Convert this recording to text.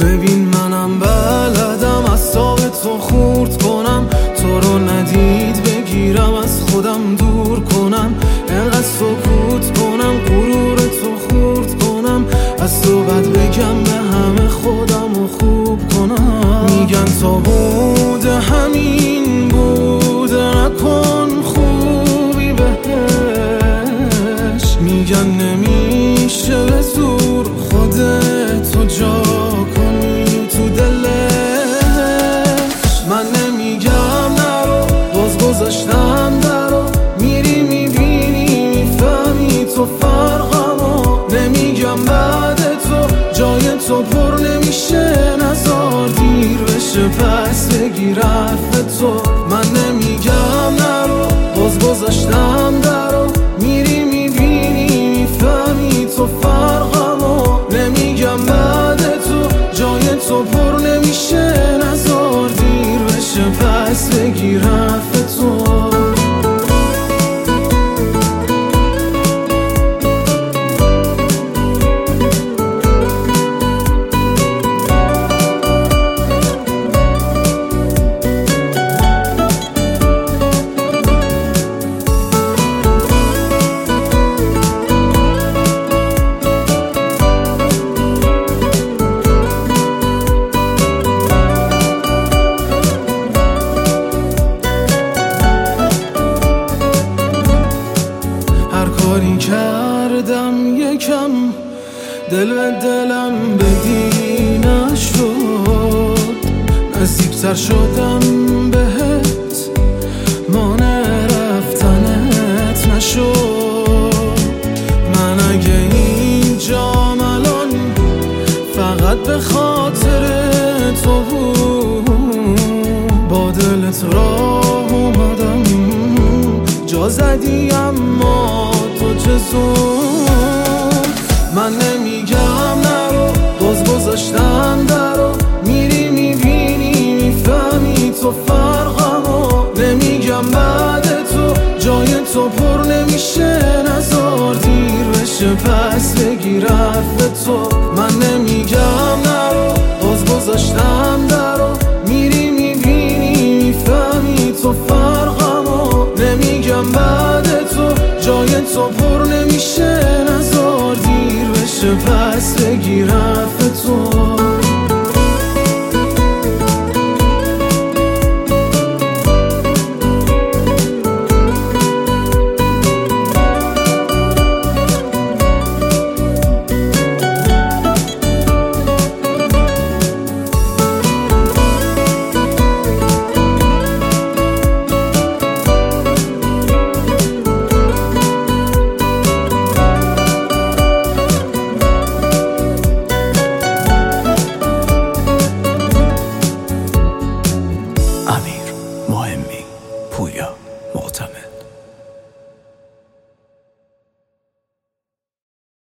ببین منم بلدم اعصاب تو خورد کنم، تو رو ندید بگیرم از خودم دور کنم، انقدر سکوت کنم غرور تو خورد کنم، از تو بد بگم به همه خودم رو خوب کنم. میگن تا بوده همین بوده نکن خوبی بهش، میگن نمیشه به زور خودتو جا کنی تو دلش. من نمیگم نرو باز گذاشتم درو، میری میبینی میفهمی تو فرقمو، نمیگم بعد تو جای تو پر نمیشه، نزار دیر بشه پس بگیر حرف تو. من نمیگم نرو باز گذاشتم درو، میری میبینی میفهمی تو فرقمو، نمیگم بعد تو جای تو پر نمیشه، نزار دیر بشه پس بگیر حرف تو. کاری کردم یکم دل به دلم بدی نشد، نزدیکتر شدم بهت مانع رفتنت نشد. من اگه اینجام الان فقط به خاطر تو بود، با دلت راه اومدم جا زدی اما تو چه زود. من نمیگم نرو باز گذاشتم درو، میری میبینی میفهمی تو فرقمو، نمیگم بعد تو جای تو پر نمیشه، نزار دیر بشه پس بگیر حرف تو.